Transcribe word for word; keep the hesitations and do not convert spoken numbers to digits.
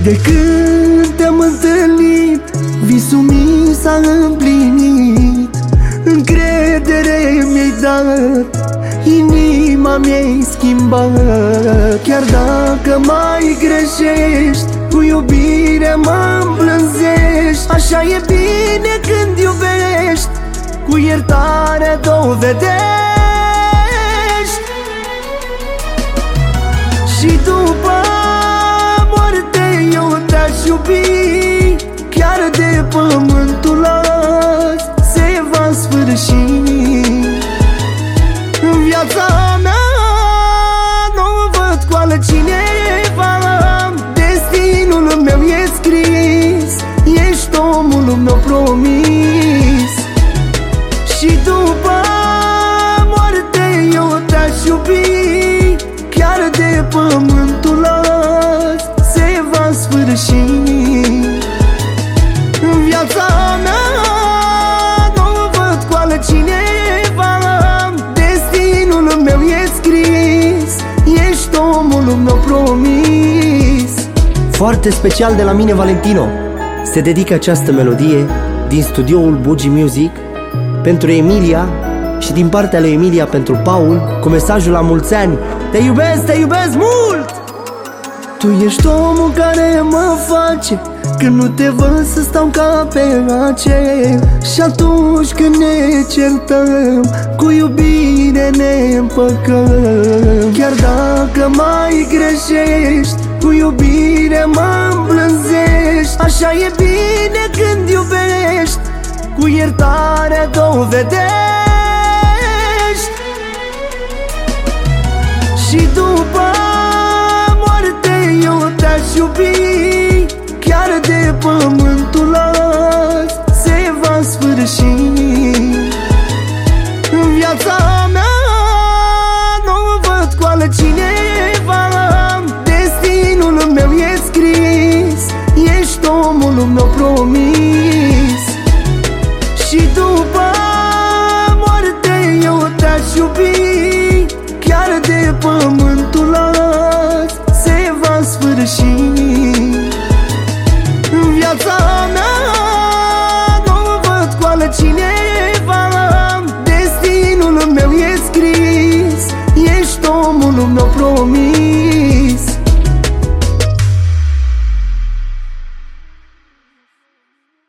De când te-am întâlnit, visul mi s-a împlinit. Încredere mi-ai dat, inima mi-ai schimbat. Chiar dacă mai greșești, cu iubire mă îmblânzești. Așa e bine când iubești, cu iertare dovedești. Și după moarte eu te-aș iubi, chiar de pământul ăsta se va sfârși. În viața mea nu văd cu altcineva, destinul meu e scris, ești omul meu promis. Și după moarte eu te-aș iubi, chiar de pământul ăsta se va sfârși. În viața mea nu văd cu altcineva, destinul meu e scris, ești omul meu promis. Foarte special de la mine, Valentino, se dedică această melodie din studioul Bugi Music pentru Emilia și din partea lui Emilia pentru Paul, cu mesajul la mulți ani: te iubesc, te iubesc mult! Tu ești omul care mă face, când nu te văd, să stau ca pe ace. Și atunci când ne certăm, cu iubire ne împăcăm. Chiar dacă mai greșești, cu iubire mă îmblânzești. Așa e bine când iubești, cu iertare dovedești. Și după moarte eu te-aș iubi, chiar de pământul ăsta se va sfârși. În viața mea nu văd cu altcineva, destinul meu e scris, ești omul meu promis. Și după moarte eu te-aș iubi, chiar de pământ